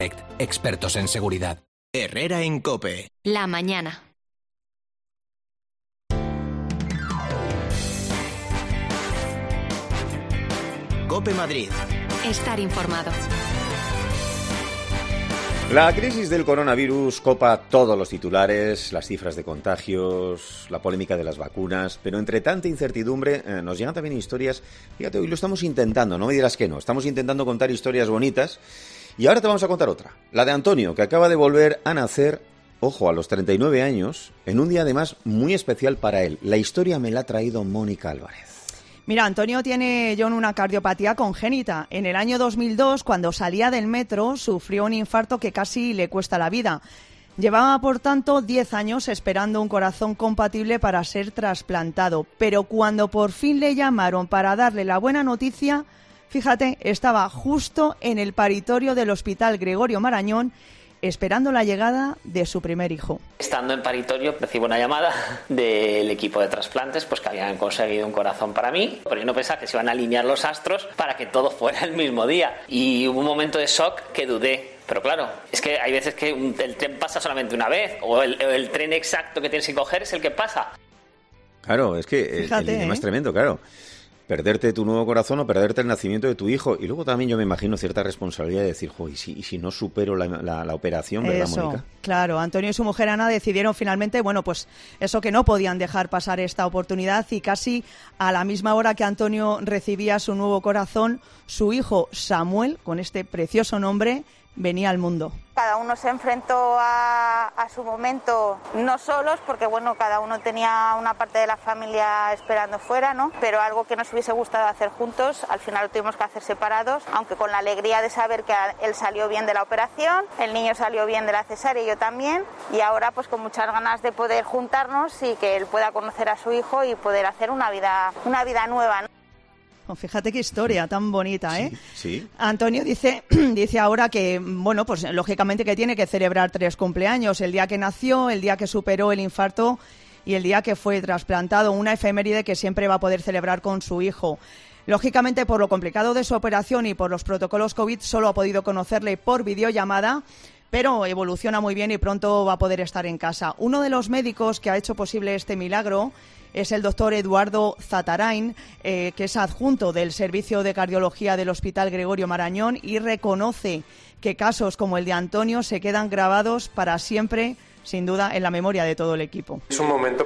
Expertos en seguridad. Herrera en COPE. La mañana. COPE Madrid. Estar informado. La crisis del coronavirus copa todos los titulares, las cifras de contagios, la polémica de las vacunas, pero entre tanta incertidumbre nos llegan también historias. Fíjate, hoy lo estamos intentando, no me dirás que no, estamos intentando contar historias bonitas y ahora te vamos a contar otra, la de Antonio, que acaba de volver a nacer, ojo, a los 39 años, en un día además muy especial para él. La historia me la ha traído Mónica Álvarez. Mira, Antonio tiene, John, una cardiopatía congénita. En el año 2002, cuando salía del metro, sufrió un infarto que casi le cuesta la vida. Llevaba, por tanto, 10 años esperando un corazón compatible para ser trasplantado. Pero cuando por fin le llamaron para darle la buena noticia, fíjate, estaba justo en el paritorio del Hospital Gregorio Marañón, esperando la llegada de su primer hijo. Estando en paritorio recibo una llamada del equipo de trasplantes, pues que habían conseguido un corazón para mí, pero yo no pensaba que se iban a alinear los astros para que todo fuera el mismo día. Y hubo un momento de shock que dudé. Pero claro, es que hay veces que el tren pasa solamente una vez, o el tren exacto que tienes que coger es el que pasa. Claro, es que el dilema es tremendo, claro. Perderte tu nuevo corazón o perderte el nacimiento de tu hijo. Y luego también yo me imagino cierta responsabilidad de decir, ¿y si no supero la operación, verdad, eso, Mónica? Claro, Antonio y su mujer Ana decidieron finalmente, pues eso, que no podían dejar pasar esta oportunidad, y casi a la misma hora que Antonio recibía su nuevo corazón, su hijo Samuel, con este precioso nombre, venía al mundo. Cada uno se enfrentó a su momento, no solos, porque cada uno tenía una parte de la familia esperando fuera, ¿no? Pero algo que nos hubiese gustado hacer juntos, al final lo tuvimos que hacer separados, aunque con la alegría de saber que él salió bien de la operación, el niño salió bien de la cesárea y yo también, y ahora pues con muchas ganas de poder juntarnos y que él pueda conocer a su hijo y poder hacer una vida nueva, ¿no? Fíjate qué historia tan bonita, ¿eh? Sí. Antonio dice ahora que, pues lógicamente que tiene que celebrar 3 cumpleaños: el día que nació, el día que superó el infarto y el día que fue trasplantado, una efeméride que siempre va a poder celebrar con su hijo. Lógicamente, por lo complicado de su operación y por los protocolos COVID, solo ha podido conocerle por videollamada, pero evoluciona muy bien y pronto va a poder estar en casa. Uno de los médicos que ha hecho posible este milagro es el doctor Eduardo Zatarain, que es adjunto del Servicio de Cardiología del Hospital Gregorio Marañón, y reconoce que casos como el de Antonio se quedan grabados para siempre, sin duda, en la memoria de todo el equipo. Es un momento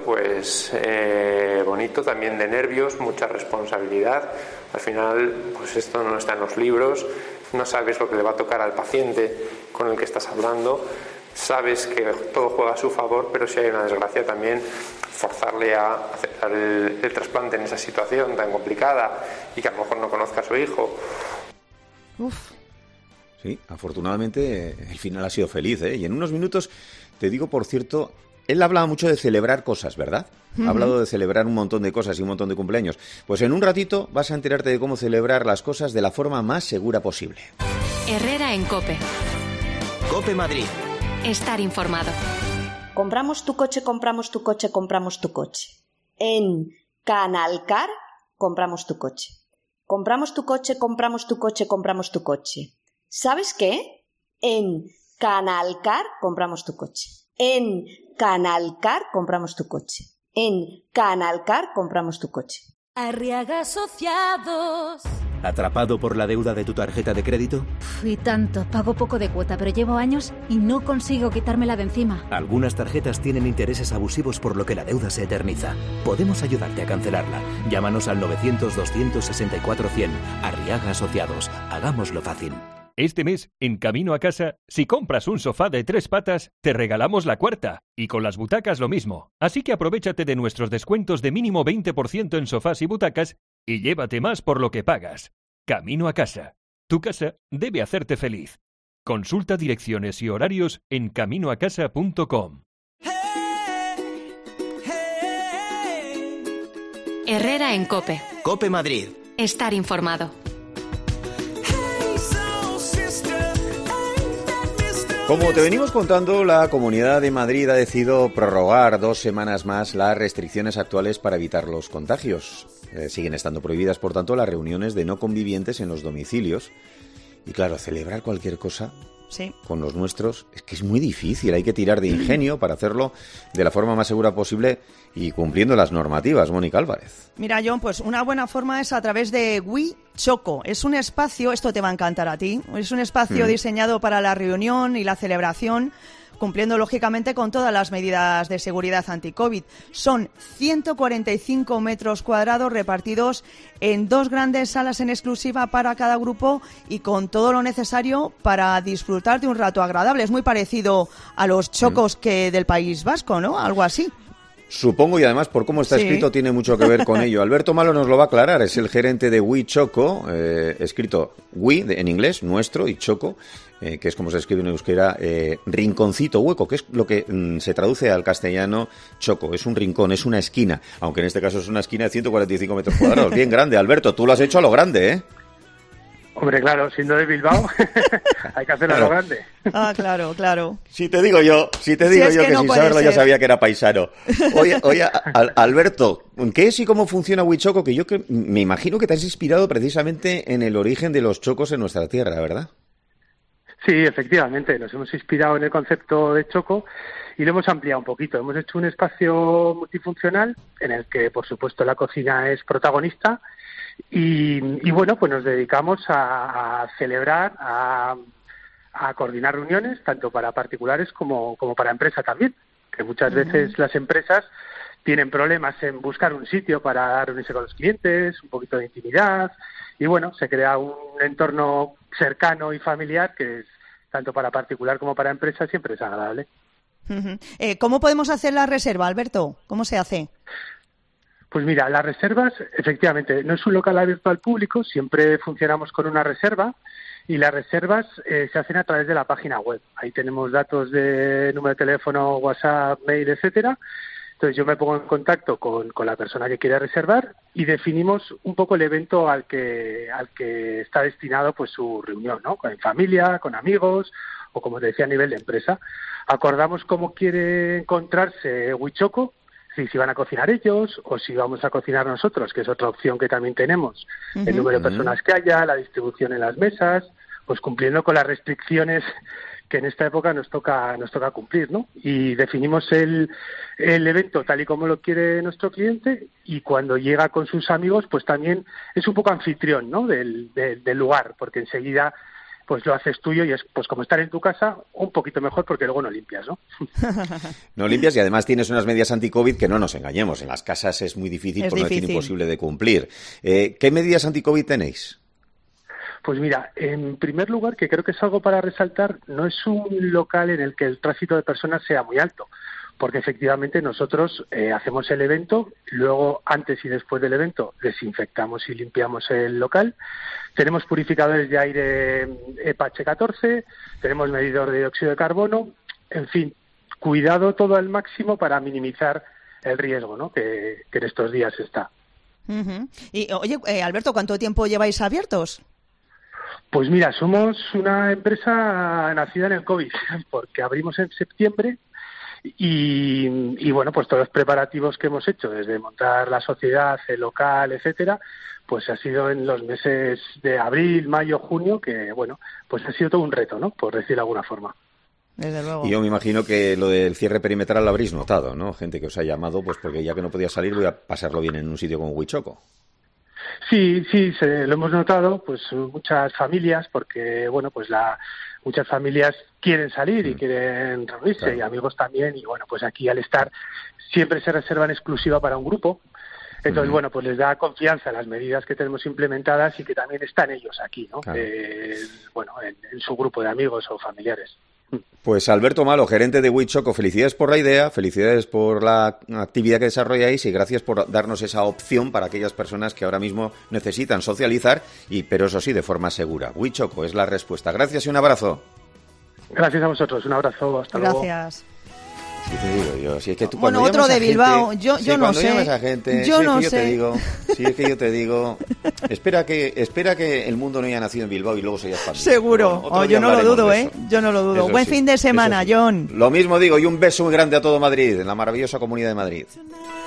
bonito, también de nervios, mucha responsabilidad. Al final, esto no está en los libros, no sabes lo que le va a tocar al paciente con el que estás hablando. Sabes que todo juega a su favor, pero si hay una desgracia también, forzarle a aceptar el trasplante en esa situación tan complicada y que a lo mejor no conozca a su hijo. Uf. Sí, afortunadamente el final ha sido feliz, ¿eh? Y en unos minutos, te digo, por cierto, él hablaba mucho de celebrar cosas, ¿verdad? Ha hablado de celebrar un montón de cosas y un montón de cumpleaños. Pues en un ratito vas a enterarte de cómo celebrar las cosas de la forma más segura posible. Herrera en COPE. COPE Madrid. Estar informado. Compramos tu coche, compramos tu coche, compramos tu coche. En Canalcar compramos tu coche. Compramos tu coche, compramos tu coche, compramos tu coche. ¿Sabes qué? En Canalcar compramos tu coche. En Canalcar compramos tu coche. En Canalcar compramos tu coche. Arriaga Asociados. ¿Atrapado por la deuda de tu tarjeta de crédito? Y tanto, pago poco de cuota, pero llevo años y no consigo quitármela de encima. Algunas tarjetas tienen intereses abusivos, por lo que la deuda se eterniza. Podemos ayudarte a cancelarla. Llámanos al 900-264-100. Arriaga Asociados. Hagámoslo fácil. Este mes, en Camino a Casa, si compras un sofá de 3 patas, te regalamos la cuarta. Y con las butacas lo mismo. Así que aprovéchate de nuestros descuentos de mínimo 20% en sofás y butacas y llévate más por lo que pagas. Camino a Casa. Tu casa debe hacerte feliz. Consulta direcciones y horarios en caminoacasa.com. Herrera en COPE. COPE Madrid. Estar informado. Como te venimos contando, la Comunidad de Madrid ha decidido prorrogar 2 semanas más las restricciones actuales para evitar los contagios. Siguen estando prohibidas, por tanto, las reuniones de no convivientes en los domicilios. Y claro, celebrar cualquier cosa con los nuestros, es que es muy difícil. Hay que tirar de ingenio para hacerlo de la forma más segura posible y cumpliendo las normativas. Mónica Álvarez. Mira, John, pues una buena forma es a través de WeChoco. Es un espacio, esto te va a encantar a ti, es un espacio diseñado para la reunión y la celebración, cumpliendo lógicamente con todas las medidas de seguridad anti-COVID. Son 145 metros cuadrados repartidos en 2 grandes salas en exclusiva para cada grupo y con todo lo necesario para disfrutar de un rato agradable. Es muy parecido a los chocos que del País Vasco, ¿no? Algo así. Supongo, y además por cómo está escrito tiene mucho que ver con ello. Alberto Malo nos lo va a aclarar, es el gerente de WeChoco, escrito We en inglés, nuestro, y Choco, que es como se escribe en euskera, rinconcito hueco, que es lo que se traduce al castellano choco. Es un rincón, es una esquina, aunque en este caso es una esquina de 145 metros cuadrados. Bien grande, Alberto, tú lo has hecho a lo grande, ¿eh? Hombre, claro, siendo de Bilbao, hay que hacerlo a lo grande. Ah, claro, claro. Si te digo yo que no sin saberlo ya sabía que era paisano. Oye, Alberto, ¿qué es y cómo funciona WeChoco? Que yo me imagino que te has inspirado precisamente en el origen de los chocos en nuestra tierra, ¿verdad? Sí, efectivamente, nos hemos inspirado en el concepto de choco y lo hemos ampliado un poquito. Hemos hecho un espacio multifuncional en el que, por supuesto, la cocina es protagonista y bueno, pues nos dedicamos a celebrar, a coordinar reuniones, tanto para particulares como para empresa también, que muchas veces las empresas tienen problemas en buscar un sitio para reunirse con los clientes, un poquito de intimidad, y bueno, se crea un entorno cercano y familiar que es tanto para particular como para empresa siempre es agradable. ¿Cómo podemos hacer la reserva, Alberto? ¿Cómo se hace? Pues mira, las reservas, efectivamente, no es un local abierto al público, siempre funcionamos con una reserva y las reservas se hacen a través de la página web. Ahí tenemos datos de número de teléfono, WhatsApp, mail, etcétera. Entonces yo me pongo en contacto con la persona que quiere reservar y definimos un poco el evento al que está destinado pues su reunión, ¿no? Con familia, con amigos o como te decía a nivel de empresa. Acordamos cómo quiere encontrarse WeChoco, si van a cocinar ellos o si vamos a cocinar nosotros, que es otra opción que también tenemos. El número de personas que haya, la distribución en las mesas, pues cumpliendo con las restricciones que en esta época nos toca cumplir, ¿no? Y definimos el evento tal y como lo quiere nuestro cliente y cuando llega con sus amigos, pues también es un poco anfitrión, ¿no? del lugar, porque enseguida pues lo haces tuyo y es pues como estar en tu casa un poquito mejor porque luego no limpias, ¿no? No limpias y además tienes unas medidas anti-COVID que no nos engañemos. En las casas es muy difícil, por no decir imposible de cumplir. ¿Qué medidas anti-COVID tenéis? Pues mira, en primer lugar, que creo que es algo para resaltar, no es un local en el que el tráfico de personas sea muy alto, porque efectivamente nosotros hacemos el evento, luego antes y después del evento desinfectamos y limpiamos el local, tenemos purificadores de aire EPA H14, tenemos medidor de dióxido de carbono, en fin, cuidado todo al máximo para minimizar el riesgo, ¿no? que en estos días está. Y oye, Alberto, ¿cuánto tiempo lleváis abiertos? Pues mira, somos una empresa nacida en el COVID, porque abrimos en septiembre y bueno, pues todos los preparativos que hemos hecho, desde montar la sociedad, el local, etcétera, pues ha sido en los meses de abril, mayo, junio, que bueno, pues ha sido todo un reto, ¿no? Por decirlo de alguna forma. Desde luego. Y yo me imagino que lo del cierre perimetral lo habréis notado, ¿no? Gente que os ha llamado, pues porque ya que no podía salir voy a pasarlo bien en un sitio como WeChoco. Sí, lo hemos notado, pues muchas familias, porque bueno, pues muchas familias quieren salir y quieren reunirse, claro. Y amigos también, y bueno, pues aquí al estar siempre se reserva en exclusiva para un grupo, entonces bueno, pues les da confianza las medidas que tenemos implementadas y que también están ellos aquí, ¿no? Claro. Bueno, en su grupo de amigos o familiares. Pues Alberto Malo, gerente de WeChoco, felicidades por la idea, felicidades por la actividad que desarrolláis y gracias por darnos esa opción para aquellas personas que ahora mismo necesitan socializar, pero eso sí, de forma segura. WeChoco es la respuesta. Gracias y un abrazo. Gracias a vosotros, un abrazo, hasta luego. Gracias. Sí te digo yo, si es que tú bueno, cuando otro de Bilbao, gente, yo no sé. A gente, yo no sé. Si es que yo te digo, espera que el mundo no haya nacido en Bilbao y luego se haya expandido. Seguro, yo no lo dudo, Yo no lo dudo. Eso Buen fin de semana, John. Lo mismo digo, y un beso muy grande a todo Madrid, en la maravillosa Comunidad de Madrid.